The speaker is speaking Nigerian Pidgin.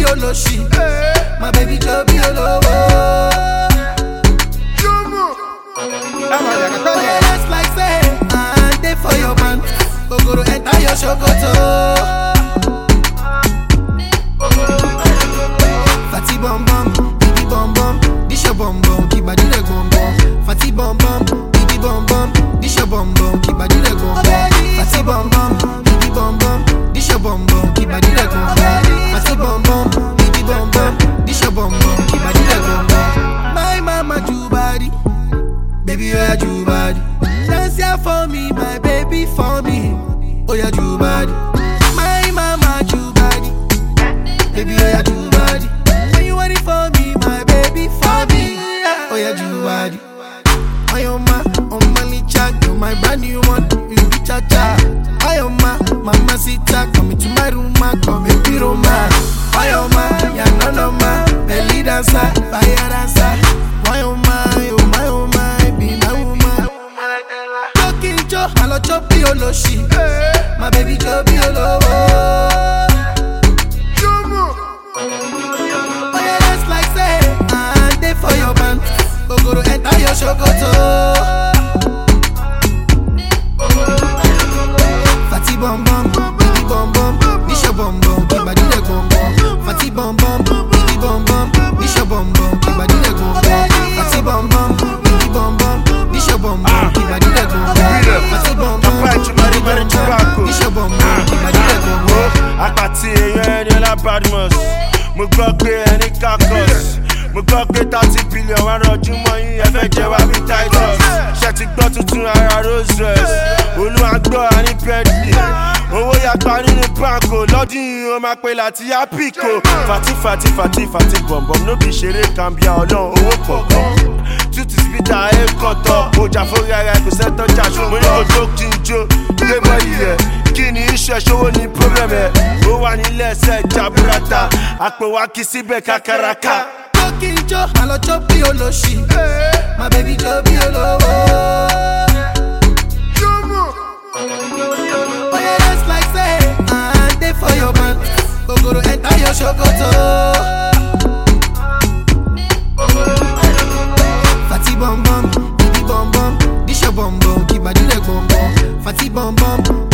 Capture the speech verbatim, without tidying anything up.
Oloshi. My baby Joby Olowo. Just like say, I dey for your man. Go to enter your shokoto. Fati bom bom, bibi bom bom, this your bom bom, keep body like bom bom. Fati bom bom, bibi bom bom, this your bom bom, keep body like bom bom. Fati bom bom, bibi bom bom, this your bom bom, keep body like bom bom. Fati bom bom, bibi bom bom, this your bom bom, keep body like bom bom. My mama do body, baby oh yeah do body. Dance here for me, my baby for me. Oh yeah do body. My mama do body, baby oh yeah do body. When you want it for me, my baby for me. Oh yeah do body. I am my, on my licha, you're my brand new one. You be cha cha. I am my, mama sita, come into my room, come me piro ma. I am my, ya no no ma, belly dancer, fire dancer. Why oh my, oh my, oh my, be my woman. Talking Joe, I love Joby Oloshi. My baby Joby Olowo. Oh yeah, that's like say, I dey for your man. Go go to enter your shokoto. Fati bom bom, bibi bom bom, this your bom bom, keep body like bom bom. Fati bom bom, bibi bom bom, this your bom bom, keep body like bom bom. Fati bom bom, bibi bom bom, this your bom bom, keep body like bom bom. Fati bom bom, bibi bom bom, this your bom bom, keep body like bom bom. Àpàtì èèyàn ẹni ọlá Badmus, mo gbọ́ pé ẹni kakọ́s. Mo gbọ́ pé thirty billion wá rọjú mọ́ yín ẹ fẹ́ jẹ wá bí Titus. Ṣé ti gbọ́ tuntun ara Rolls Royce? Olúwa gbọ́ àní Bentley. Owó yàgbá nínú banko lọ́dún yìí ó máa pe láti Apico. Fati fati fati fati bọ̀m̀bọ̀m ló bí ṣeré kàmbíà ọlọ́run owó kọ̀ọ̀kan. Tútù spita ẹ̀ kọ̀tọ̀, ọjà forí ara ẹ̀ kò sẹ́tọ̀ jà ṣùgbọ́n mo ní ojú kí n jó. Gbé bọ́ọ̀lì rẹ̀, kí ni iṣẹ́ ṣòwò ní problem ẹ̀? Ó wà nílẹ̀ ẹsẹ̀ jaburata, àpò wa kì í síbẹ̀ kakaraka. Talking Joe, I love Joby Oloshi. My baby Joby Olowo. Oh yeah, that's like say, I dey for your man. Go go to enter your shokoto. Fati bom bom, bibi bom bom, this your bom bom, keep body like bom bom. Fati bom bom,